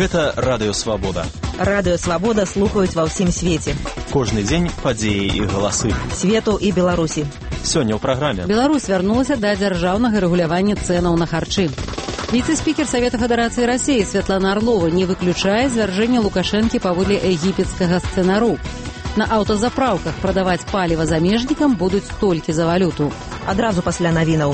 Гэта Радыё Свабода. Радыё Свабода слухаюць ва ўсім свеце. Кожны дзень падзеі і галасы. Свету і Беларусі. Сёння ў праграме. Беларусь вярнулася да дзяржаўнага рэгулявання цэнаў на харчы. Віцэ-спікер Совета Федэрацыі Расіі Святлана Орлова не выключае звяржэння Лукашэнкі паводле егіпецкага сцэнару. На аўтазапраўках прадаваць паліва замежнікам будуць толькі за валюту. Адразу пасля навінаў.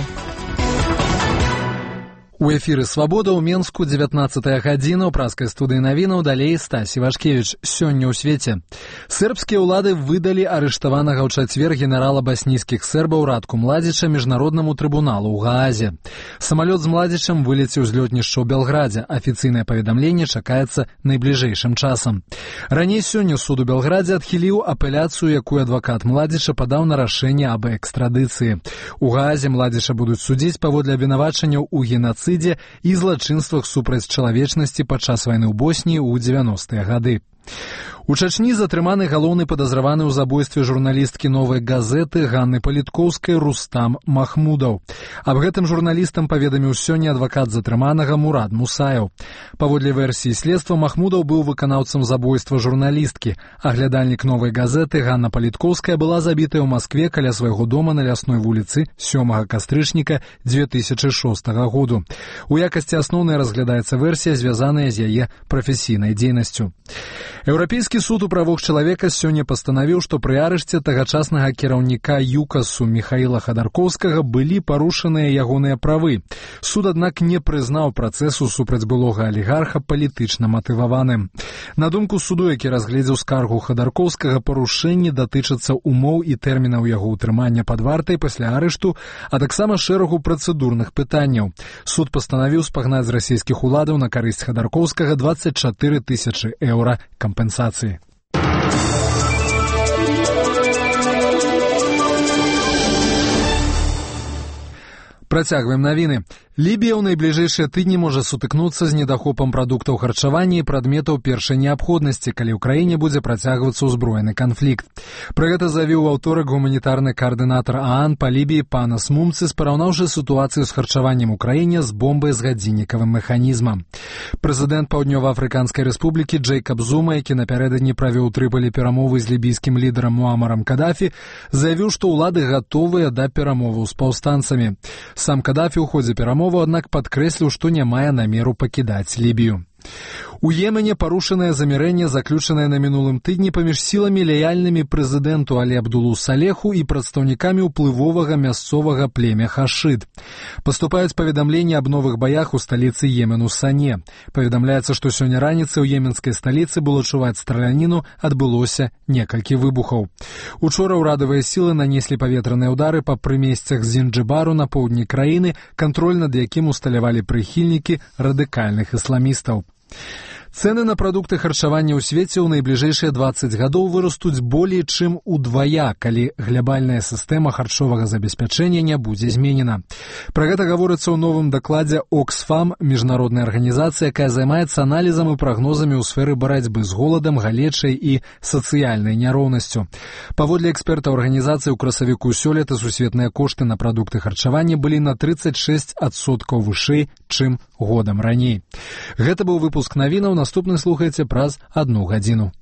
У эфіры «Свабода» ў Менску 19-я гадзіна ў праскай студыі навінаў, далей Стась Івашкевіч. Сёння ў свеце. Сербскія ўлады выдалі арыштаванага ў чацвер генерала баснійскіх сербаў Радку Младзіча міжнароднаму трыбуналу ў Гаазе. Самалёт з Младзічам вылеціў з лётнішча ў Белградзе. Афіцыйнае паведамленне чакаецца найбліжэйшым часам. Раней сёння суд у Белградзе адхіліў апеляцыю, якую адвакат Младзіча падаў на рашэнне аб экстрадыцыі. У Гаазе Младзіча будуць судзіць паводле абвінавачанняў у генацыдзе і злачынствах супраць чалавечнасці падчас вайны ў Босніі ў 90-е гады. У Чачні затрыманы галоўны падазраваны ў забойстве журналісткі «Новай газеты» Ганны Паліткоўскай Рустам Махмудаў. Аб гэтым журналістам паведаміў сёння адвакат затрыманага Мурад Мусаев. Паводле версіі следства, Махмудаў быў выканаўцам забойства журналісткі. Аглядальнік «Новай газеты» Ганна Паліткоўская была забітая ў Маскве каля свайго дома на Лясной вуліцы 7 кастрычніка 2006 году. У якасці асноўнай разглядаецца версія, звязаная з яе прафесійнай дзейнасцю. Еўрапейскі суд у правах чалавека сёння пастанавіў, што пры арышце тагачаснага кіраўніка ЮКАСу Міхаіла Хадаркоўскага былі парушаныя ягоныя правы. Суд, аднак, не прызнаў працэсу супраць былога алігарха палітычна матываваным. На думку суду, які разгледзеў скаргу Хадаркоўскага, парушэнні датычацца умоў і тэрмінаў яго ўтрымання пад вартай пасля арышту, а таксама шэрагу працэдурных пытанняў. Суд пастанавіў спагнаць з расійскіх уладаў на карысць Хадаркоўскага 24 тысячы еўра кампенсацыі. Працягваем навіны. Лібія ў найбліжэйшыя тыдні можа сутыкнуцца з недахопам прадуктаў харчавання і прадметаў першай неабходнасці, калі ў краіне будзе працягвацца ўзброены канфлікт. Пра гэта заявіў у аўторак гуманітарны каардынатар ААН па Лібіі Панас Мумцис, параўнаўшы сітуацыю з харчаваннем у краіне з бомбай з гадзіннікавым механізмам. Прэзідэнт Паўднёва-Афрыканскай рэспублікі Джэйкаб Зума, які напярэдадні правёў у Трыполі перамовы з лібійскім лідарам Муамарам Кадафі, заявіў, што ўлады гатовыя да перамоваў з паўстанцамі. Сам Кадафі ў ходзе перамоваў, аднак, падкрэсліў, што не мае намеру пакідаць Лібію. У Йемене парушанае замірэнне, заключанае на мінулым тыдні паміж сіламі лаяльнымі прэзідэнту Алі Абдулу Салеху і прадстаўнікамі ўплывовага мясцовага племя Хашид. Паступаюць паведамленні аб новых баях у сталіцы Йемену Сане. Паведамляецца, што сёння раніцай у йеменскай сталіцы было чуваць страляніну, адбылося некалькі выбухаў. Учора ўрадавыя сілы нанеслі паветраныя ўдары па прымесцях Зінджыбару на поўдні краіны, кантроль над якім усталявалі прыхільнікі радыкальных ісламістаў. Цэны на прадукты харчавання ў свеце ў найбліжэйшыя 20 гадоў вырастуць болей чым удвая, калі глябальная сістэма харчовага забеспячэння не будзе зменена. Пра гэта гаворыцца ў новым дакладзе Оксфам, міжнародная арганізацыя, якая займаецца аналізам і прагнозамі ў сферы барацьбы з голадам, галечай і сацыяльнай няроўнасцю. Паводле экспертаў арганізацыі, у красавіку сёлета сусветныя кошты на прадукты харчавання былі на 36% вышэй, чым годам раней. Гэта быў выпуск навінаў. Наступны слухайце праз 1 гадзіну.